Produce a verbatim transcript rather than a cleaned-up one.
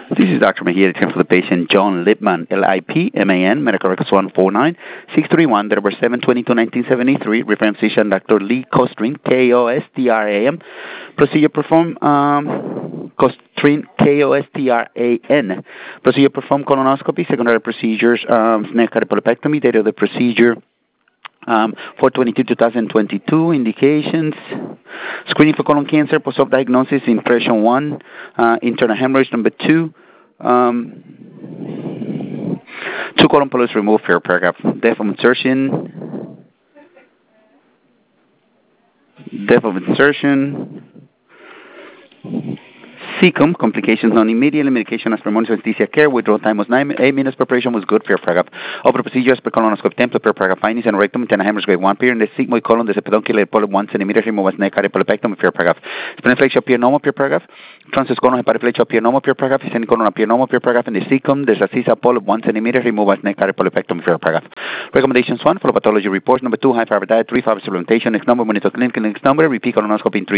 This is Doctor Mejia, attending for the patient John Lipman, L I P M A N, medical records one four nine six three one, date of birth seven twenty-two nineteen seventy-three, reference physician Doctor Lee Kostrin, K O S T R A M, procedure performed, um, Kostrin, K O S T R A N, procedure performed colonoscopy, secondary procedures, um, snake polypectomy, date of the procedure, Um, four twenty-two twenty twenty-two, indications, screening for colon cancer, post-op diagnosis, impression one, uh, internal hemorrhage number two, um, two colon polyps removed, fair paragraph, depth of insertion, depth of insertion, cecum, complications non-immediate, medication as per monitor anesthesia care, withdrawal time was nine, eight minutes, preparation was good, fair paragraph. Open procedures per colonoscopy template, per paragraph findings, and rectum, internal hemorrhage grade one period, the sigmoid colon, the peduncular polyp one centimeter, remove as neck, polypectomy, fair paragraph. Splenophrexia piernoma, fair paragraph. Transverse colon, hepatophrexia piernoma, fair paragraph. Semicolon piernoma, fair paragraph. And the cecum, the racisa polyp one centimeter, remove as neck, polypectomy, fair paragraph. Recommendations one, follow pathology reports. Number two, high fiber diet. Three, fiber supplementation. Next number, monitor clinic. Next number, repeat colonoscopy in three.